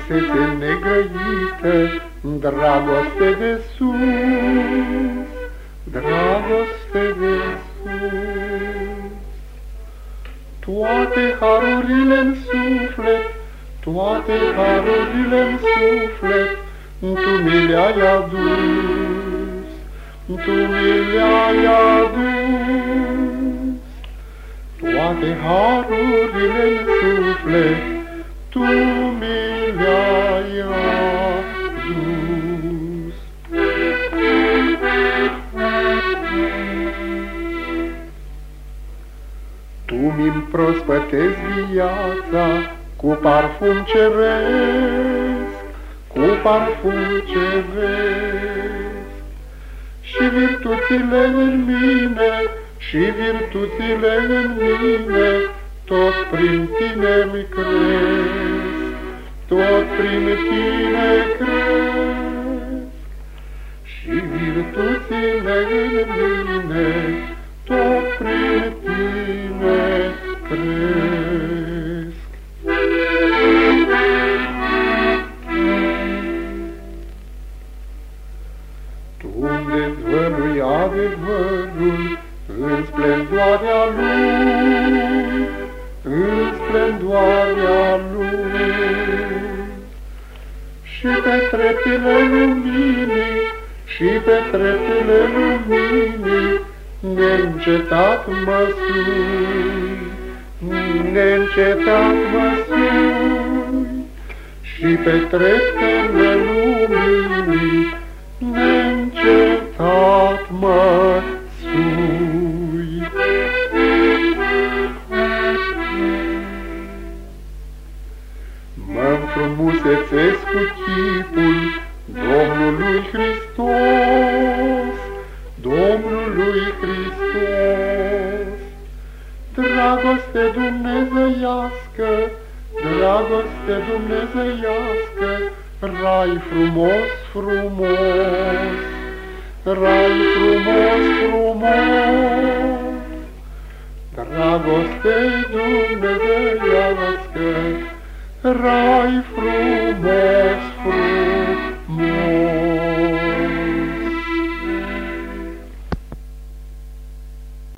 frumusețe negrăită, dragoste de sus, dragoste de sus. Toate harurile-n suflet, toate harurile-n suflet, Tu mi le-ai adus, Tu mi le-ai adus. Toate harurile-n suflet, Tu mi le-ai adus. Tu mi-mi prospătezi viața cu parfum ceresc, cu parfum ceresc. Și virtuțile în mine, și virtuțile în mine, tot prin Tine-mi cresc, tot prin Tine cresc. Și virtuțile în mine, tot prin Tine cresc. Tu dezvălui adevărul în splendoarea Lui, în splendoarea Lui. Și pe treptele luminii, și pe treptele luminii, neîncetat mă sui, neîncetat mă sui. Și pe treptele luminii, neîncetat mă sui. Mă-nfrumusețesc cu chipul Domnului Hristos, Domnului Hristos. Dragoste dumnezeiască, dragoste dumnezeiască, rai frumos, frumos, rai frumos, frumos. Dragoste dumnezeiască, rai frumos, frumos.